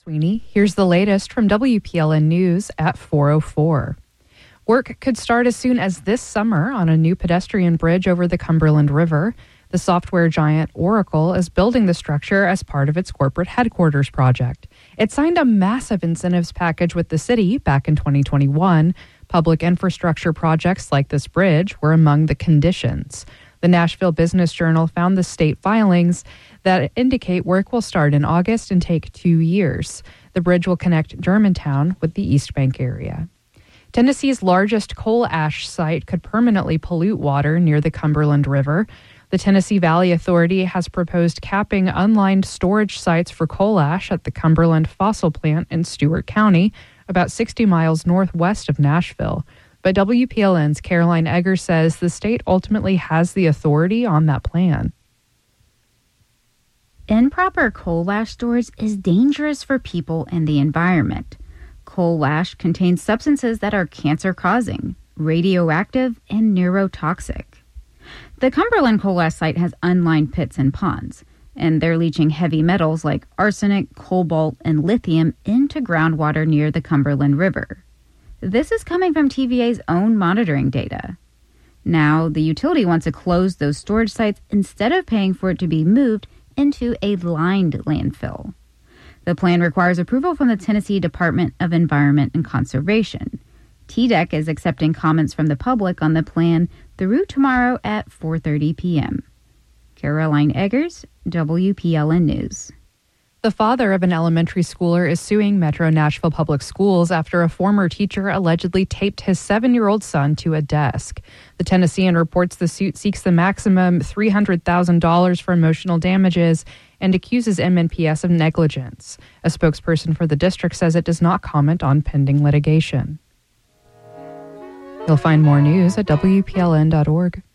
Sweeney. Here's the latest from WPLN News at 4:04. Work could start as soon as this summer on a new pedestrian bridge over the Cumberland River. The software giant Oracle is building the structure as part of its corporate headquarters project. It signed a massive incentives package with the city back in 2021. Public infrastructure projects like this bridge were among the conditions. The Nashville Business Journal found the state filings that indicate work will start in August and take 2 years. The bridge will connect Germantown with the East Bank area. Tennessee's largest coal ash site could permanently pollute water near the Cumberland River. The Tennessee Valley Authority has proposed capping unlined storage sites for coal ash at the Cumberland Fossil Plant in Stewart County, about 60 miles northwest of Nashville. But WPLN's Caroline Egger says the state ultimately has the authority on that plan. Improper coal ash storage is dangerous for people and the environment. Coal ash contains substances that are cancer-causing, radioactive, and neurotoxic. The Cumberland coal ash site has unlined pits and ponds, and they're leaching heavy metals like arsenic, cobalt, and lithium into groundwater near the Cumberland River. This is coming from TVA's own monitoring data. Now, the utility wants to close those storage sites instead of paying for it to be moved into a lined landfill. The plan requires approval from the Tennessee Department of Environment and Conservation. TDEC is accepting comments from the public on the plan through tomorrow at 4:30 p.m. Caroline Eggers, WPLN News. The father of an elementary schooler is suing Metro Nashville Public Schools after a former teacher allegedly taped his 7-year-old son to a desk. The Tennessean reports the suit seeks the maximum $300,000 for emotional damages and accuses MNPS of negligence. A spokesperson for the district says it does not comment on pending litigation. You'll find more news at WPLN.org.